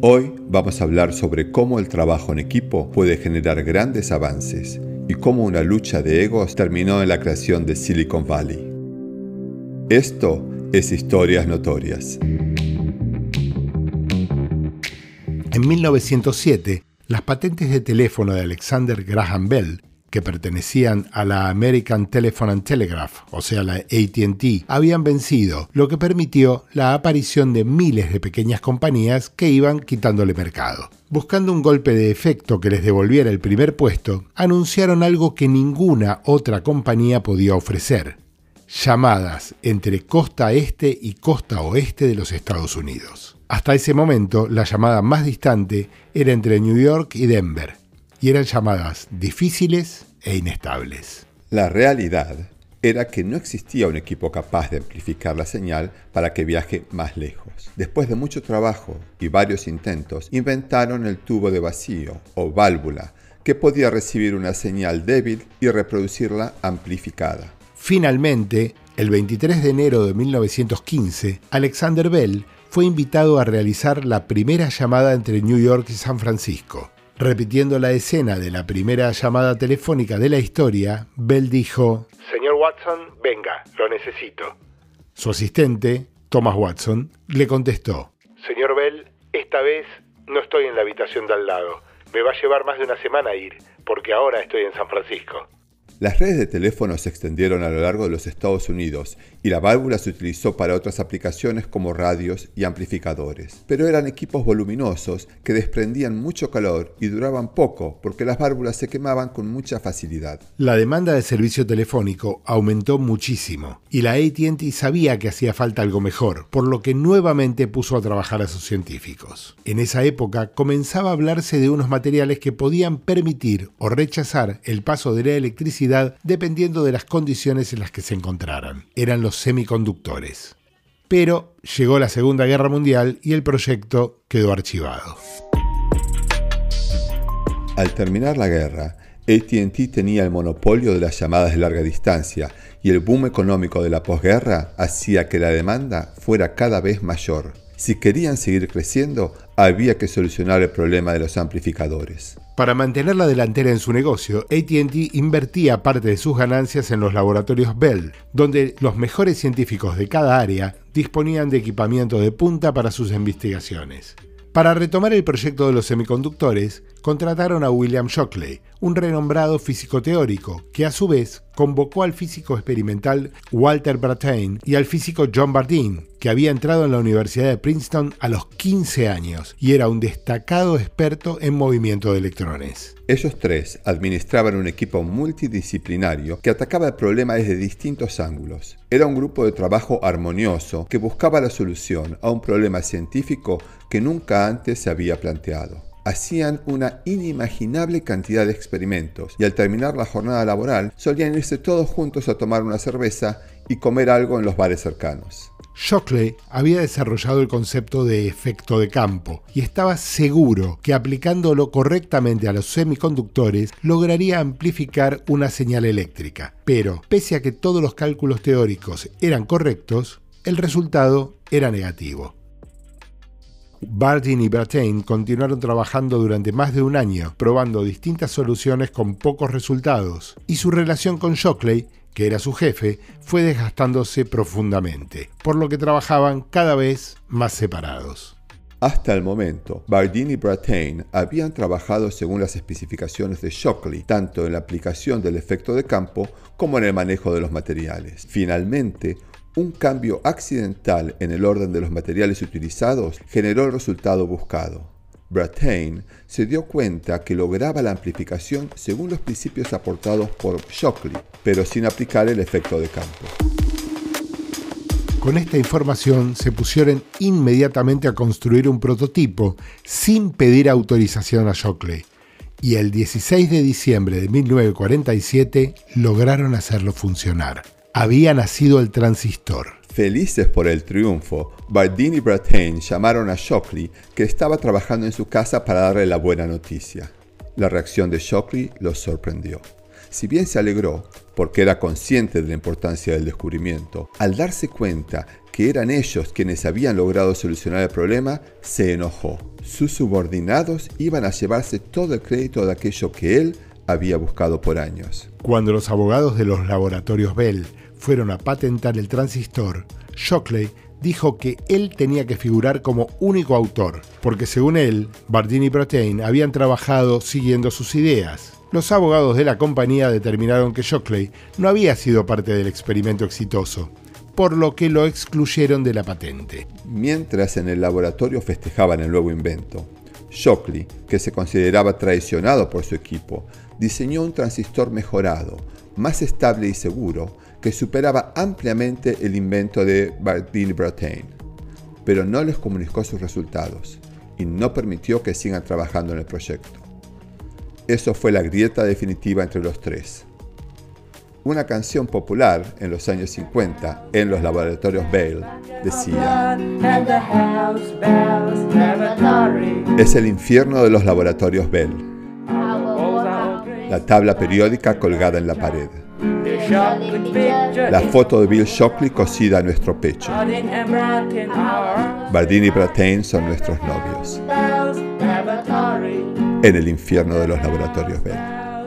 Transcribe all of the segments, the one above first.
Hoy vamos a hablar sobre cómo el trabajo en equipo puede generar grandes avances y cómo una lucha de egos terminó en la creación de Silicon Valley. Esto es Historias Notorias. En 1907, las patentes de teléfono de Alexander Graham Bell, que pertenecían a la American Telephone and Telegraph, o sea la AT&T, habían vencido, lo que permitió la aparición de miles de pequeñas compañías que iban quitándole mercado. Buscando un golpe de efecto que les devolviera el primer puesto, anunciaron algo que ninguna otra compañía podía ofrecer: llamadas entre costa este y costa oeste de los Estados Unidos. Hasta ese momento, la llamada más distante era entre New York y Denver, y eran llamadas difíciles e inestables. La realidad era que no existía un equipo capaz de amplificar la señal para que viaje más lejos. Después de mucho trabajo y varios intentos, inventaron el tubo de vacío o válvula, que podía recibir una señal débil y reproducirla amplificada. Finalmente, el 23 de enero de 1915, Alexander Bell fue invitado a realizar la primera llamada entre New York y San Francisco. Repitiendo la escena de la primera llamada telefónica de la historia, Bell dijo: «Señor Watson, venga, lo necesito». Su asistente, Thomas Watson, le contestó: «Señor Bell, esta vez no estoy en la habitación de al lado. Me va a llevar más de una semana ir, porque ahora estoy en San Francisco». Las redes de teléfono se extendieron a lo largo de los Estados Unidos y la válvula se utilizó para otras aplicaciones como radios y amplificadores. Pero eran equipos voluminosos que desprendían mucho calor y duraban poco porque las válvulas se quemaban con mucha facilidad. La demanda de servicio telefónico aumentó muchísimo y la AT&T sabía que hacía falta algo mejor, por lo que nuevamente puso a trabajar a sus científicos. En esa época comenzaba a hablarse de unos materiales que podían permitir o rechazar el paso de la electricidad dependiendo de las condiciones en las que se encontraran. Eran los semiconductores. Pero llegó la Segunda Guerra Mundial y el proyecto quedó archivado. Al terminar la guerra, AT&T tenía el monopolio de las llamadas de larga distancia y el boom económico de la posguerra hacía que la demanda fuera cada vez mayor. Si querían seguir creciendo, había que solucionar el problema de los amplificadores. Para mantener la delantera en su negocio, AT&T invertía parte de sus ganancias en los laboratorios Bell, donde los mejores científicos de cada área disponían de equipamiento de punta para sus investigaciones. Para retomar el proyecto de los semiconductores, contrataron a William Shockley, un renombrado físico teórico, que a su vez convocó al físico experimental Walter Brattain y al físico John Bardeen, que había entrado en la Universidad de Princeton a los 15 años y era un destacado experto en movimiento de electrones. Ellos tres administraban un equipo multidisciplinario que atacaba el problema desde distintos ángulos. Era un grupo de trabajo armonioso que buscaba la solución a un problema científico que nunca antes se había planteado. Hacían una inimaginable cantidad de experimentos y al terminar la jornada laboral solían irse todos juntos a tomar una cerveza y comer algo en los bares cercanos. Shockley había desarrollado el concepto de efecto de campo y estaba seguro que aplicándolo correctamente a los semiconductores lograría amplificar una señal eléctrica. Pero, pese a que todos los cálculos teóricos eran correctos, el resultado era negativo. Bardeen y Brattain continuaron trabajando durante más de un año, probando distintas soluciones con pocos resultados, y su relación con Shockley, que era su jefe, fue desgastándose profundamente, por lo que trabajaban cada vez más separados. Hasta el momento, Bardeen y Brattain habían trabajado según las especificaciones de Shockley, tanto en la aplicación del efecto de campo como en el manejo de los materiales. Finalmente, un cambio accidental en el orden de los materiales utilizados generó el resultado buscado. Brattain se dio cuenta que lograba la amplificación según los principios aportados por Shockley, pero sin aplicar el efecto de campo. Con esta información se pusieron inmediatamente a construir un prototipo sin pedir autorización a Shockley, y el 16 de diciembre de 1947 lograron hacerlo funcionar. Había nacido el transistor. Felices por el triunfo, Bardeen y Brattain llamaron a Shockley, que estaba trabajando en su casa, para darle la buena noticia. La reacción de Shockley los sorprendió. Si bien se alegró, porque era consciente de la importancia del descubrimiento, al darse cuenta que eran ellos quienes habían logrado solucionar el problema, se enojó. Sus subordinados iban a llevarse todo el crédito de aquello que él había buscado por años. Cuando los abogados de los laboratorios Bell fueron a patentar el transistor, Shockley dijo que él tenía que figurar como único autor, porque según él, Bardeen y Brattain habían trabajado siguiendo sus ideas. Los abogados de la compañía determinaron que Shockley no había sido parte del experimento exitoso, por lo que lo excluyeron de la patente. Mientras en el laboratorio festejaban el nuevo invento, Shockley, que se consideraba traicionado por su equipo, diseñó un transistor mejorado, más estable y seguro, que superaba ampliamente el invento de Bardeen y Brattain, pero no les comunicó sus resultados y no permitió que sigan trabajando en el proyecto. Eso fue la grieta definitiva entre los tres. Una canción popular en los años 50 en los laboratorios Bell decía: es el infierno de los laboratorios Bell. La tabla periódica colgada en la pared. La foto de Bill Shockley cosida a nuestro pecho. Bardeen y Brattain son nuestros novios. En el infierno de los laboratorios Bell.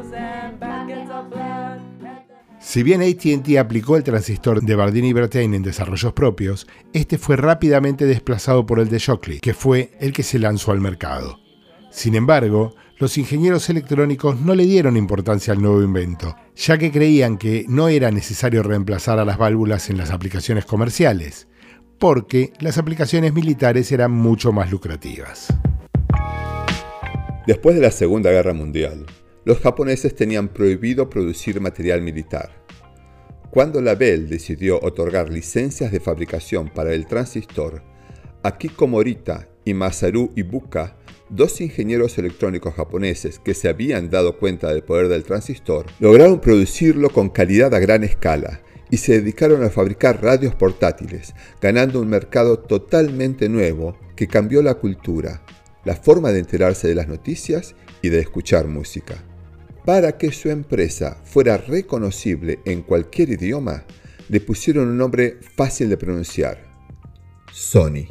Si bien AT&T aplicó el transistor de Bardeen y Brattain en desarrollos propios, este fue rápidamente desplazado por el de Shockley, que fue el que se lanzó al mercado. Sin embargo, los ingenieros electrónicos no le dieron importancia al nuevo invento, ya que creían que no era necesario reemplazar a las válvulas en las aplicaciones comerciales, porque las aplicaciones militares eran mucho más lucrativas. Después de la Segunda Guerra Mundial, los japoneses tenían prohibido producir material militar. Cuando la Bell decidió otorgar licencias de fabricación para el transistor, Akiko Morita y Masaru Ibuka, dos ingenieros electrónicos japoneses que se habían dado cuenta del poder del transistor, lograron producirlo con calidad a gran escala y se dedicaron a fabricar radios portátiles, ganando un mercado totalmente nuevo que cambió la cultura, la forma de enterarse de las noticias y de escuchar música. Para que su empresa fuera reconocible en cualquier idioma, le pusieron un nombre fácil de pronunciar: Sony.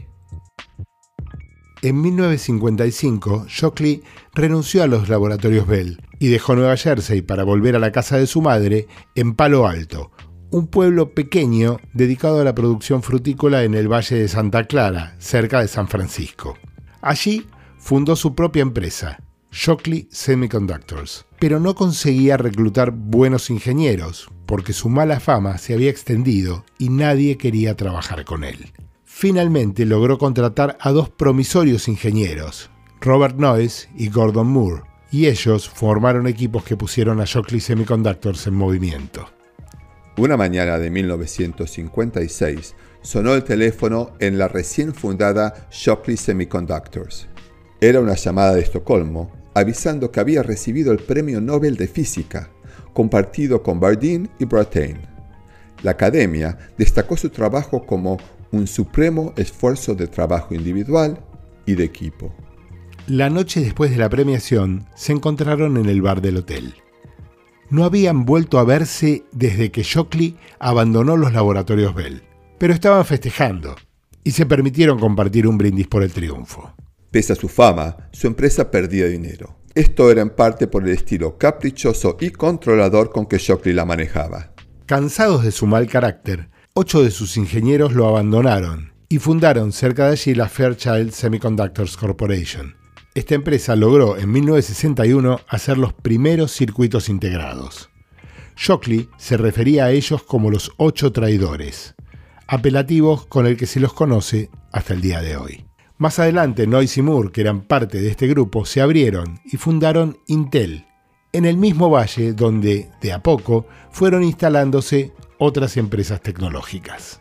En 1955, Shockley renunció a los laboratorios Bell y dejó Nueva Jersey para volver a la casa de su madre en Palo Alto, un pueblo pequeño dedicado a la producción frutícola en el Valle de Santa Clara, cerca de San Francisco. Allí fundó su propia empresa, Shockley Semiconductors, pero no conseguía reclutar buenos ingenieros porque su mala fama se había extendido y nadie quería trabajar con él. Finalmente logró contratar a dos promisorios ingenieros, Robert Noyce y Gordon Moore, y ellos formaron equipos que pusieron a Shockley Semiconductors en movimiento. Una mañana de 1956 sonó el teléfono en la recién fundada Shockley Semiconductors. Era una llamada de Estocolmo avisando que había recibido el Premio Nobel de Física, compartido con Bardeen y Brattain. La academia destacó su trabajo como un supremo esfuerzo de trabajo individual y de equipo. La noche después de la premiación, se encontraron en el bar del hotel. No habían vuelto a verse desde que Shockley abandonó los laboratorios Bell, pero estaban festejando y se permitieron compartir un brindis por el triunfo. Pese a su fama, su empresa perdía dinero. Esto era en parte por el estilo caprichoso y controlador con que Shockley la manejaba. Cansados de su mal carácter, 8 de sus ingenieros lo abandonaron y fundaron cerca de allí la Fairchild Semiconductors Corporation. Esta empresa logró en 1961 hacer los primeros circuitos integrados. Shockley se refería a ellos como los 8 traidores, apelativos con el que se los conoce hasta el día de hoy. Más adelante, Noyce y Moore, que eran parte de este grupo, se abrieron y fundaron Intel, en el mismo valle donde, de a poco, fueron instalándose otras empresas tecnológicas.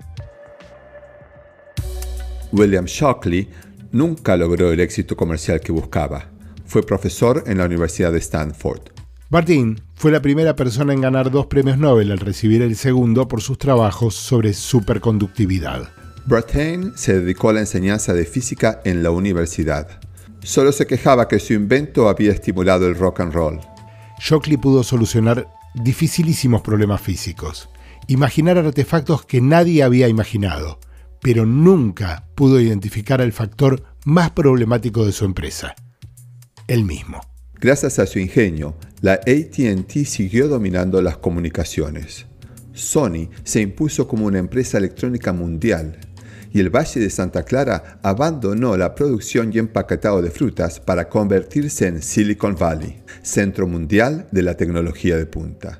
William Shockley nunca logró el éxito comercial que buscaba. Fue profesor en la Universidad de Stanford. Bardeen fue la primera persona en ganar 2 premios Nobel al recibir el segundo por sus trabajos sobre superconductividad. Brattain se dedicó a la enseñanza de física en la universidad. Solo se quejaba que su invento había estimulado el rock and roll. Shockley pudo solucionar dificilísimos problemas físicos, imaginar artefactos que nadie había imaginado, pero nunca pudo identificar el factor más problemático de su empresa, él mismo. Gracias a su ingenio, la AT&T siguió dominando las comunicaciones. Sony se impuso como una empresa electrónica mundial y el Valle de Santa Clara abandonó la producción y empaquetado de frutas para convertirse en Silicon Valley, centro mundial de la tecnología de punta.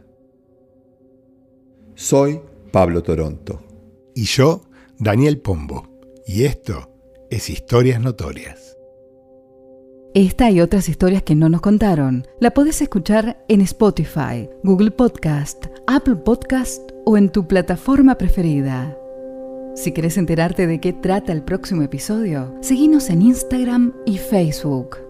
Soy Pablo Toronto. Y yo, Daniel Pombo. Y esto es Historias Notorias. Esta y otras historias que no nos contaron la podés escuchar en Spotify, Google Podcast, Apple Podcast o en tu plataforma preferida. Si querés enterarte de qué trata el próximo episodio, seguinos en Instagram y Facebook.